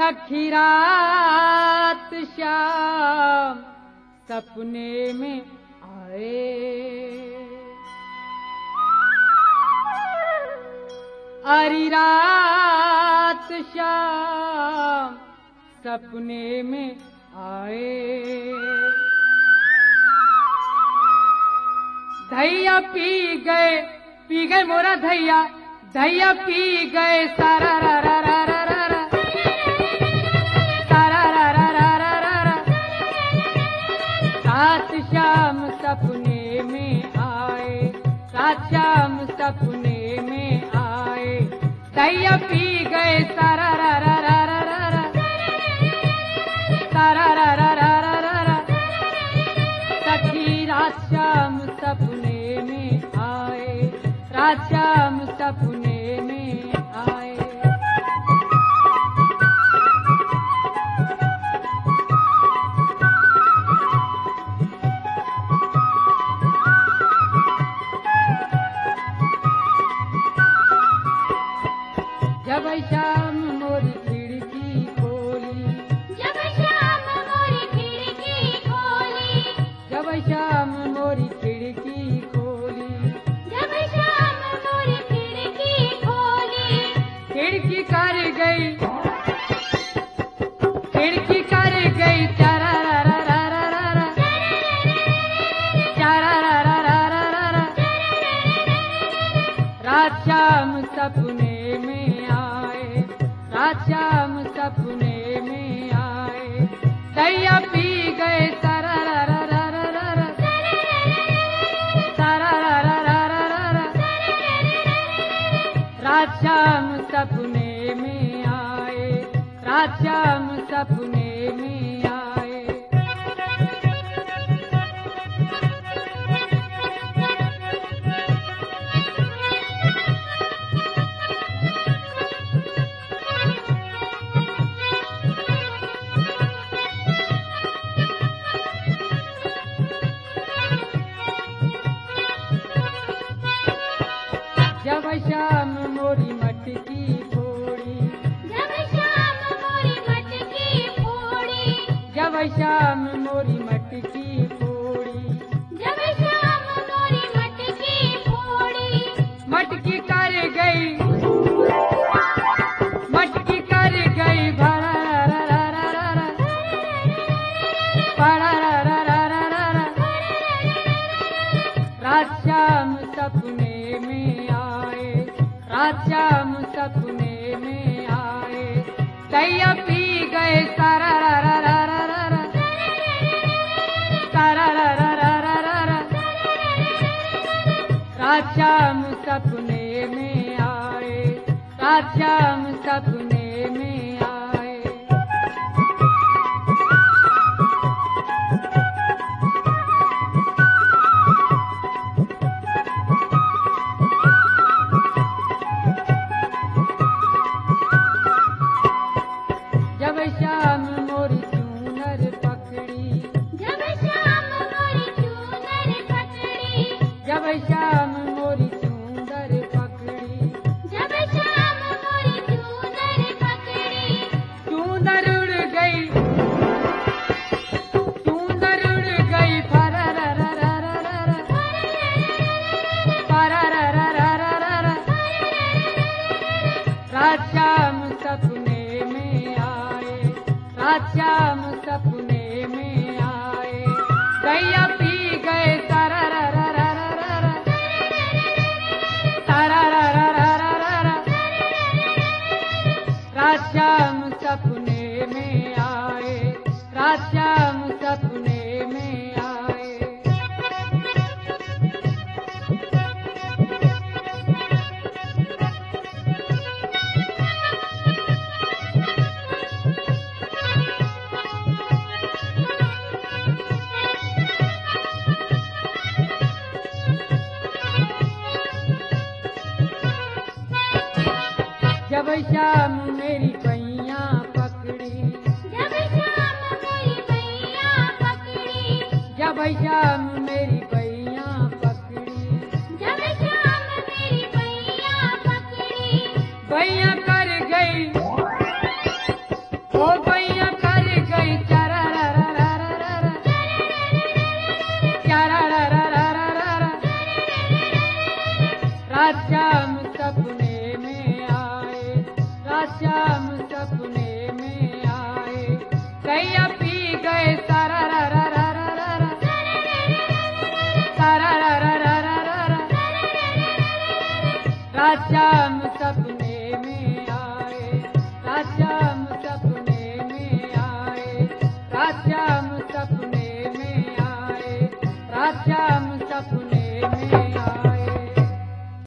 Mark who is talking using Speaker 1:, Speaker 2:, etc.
Speaker 1: सखी रात श्याम सपने में आए, अरी रात श्याम सपने में आए। धैया पी गए मोरा धैया, धैया पी गए सारा रा रा रा रा रा रा, सारा रा रा रा रा रा रा। रात श्याम सपने में आए, रात श्याम सपने में आए। धैया पी गए सारा रा रा रा रा रा रा, सारा रा रा रा रा रा रा। सखी रात श्याम सपने में आए, रात श्याम सपने में आए। जब शाम मोरी खिड़की खोली,
Speaker 2: जब शाम मोरी खिड़की खोली,
Speaker 1: जब शाम मोरी खिड़की खोली,
Speaker 2: जब शाम मोरी खिड़की खोली।
Speaker 1: खिड़की कर गई, खिड़की कर गई चारा रा रा रा रा रा रा, चारा रा रा रा रा रा रा। रात श्याम सपने में आए, रात श्याम सपने में आए। दैया पी गए सारा रा रा रा रा रा रा, सारा रा रा रा रा रा रा। रात श्याम सपने में आए, रात श्याम सपने में आए। जब शाम मोरी मटकी फोड़ी,
Speaker 2: जब शाम मोरी मटकी फोड़ी,
Speaker 1: जब शाम मोरी मटकी फोड़ी।
Speaker 2: जब शाम मोरी मटकी फोड़ी।
Speaker 1: मटकी कर गई, मटकी कर गई भरा रा रा रा रा रा, भरा रा रा रा रा रा रा। रात श्याम सपने में आए, रात श्याम सपने में आए। दैया पी गए सारा रा रा रा रा रा रा, सारा रा रा रा रा रा रा। रात श्याम सपने में आए, रात श्याम सपने में आए। जब शाम मोरी चूनर पकड़ी,
Speaker 2: जब शाम मोरी चूनर पकड़ी,
Speaker 1: जब शाम मोरी चूनर पकड़ी।
Speaker 2: जब शाम मोरी चूनर पकड़ी।
Speaker 1: चूनर उड़ गई, चूनर उड़ गई फरा रा रा रा रा रा रा, फरा रा रा रा रा रा रा। रात श्याम सपने में आए, रात श्याम सपने में आए। दैया पी गए सारा रा रा रा रा रा रा, सारा रा रा रा रा रा रा। रात श्याम सपने में आए, रात श्याम सपने में आए। जब शाम मेरी पैया पकड़ी,
Speaker 2: जब शाम मोरी पैया पकड़ी,
Speaker 1: जब शाम मेरी पैया पकड़ी।
Speaker 2: जब शाम मेरी पैया पकड़ी।
Speaker 1: पैया कर गई, ओ राश्याम सपने में आए, राश्याम सपने में आए। कैया पी गए सारा रा रा रा रा रा रा, सारा रा रा रा रा रा रा, राश्याम सपने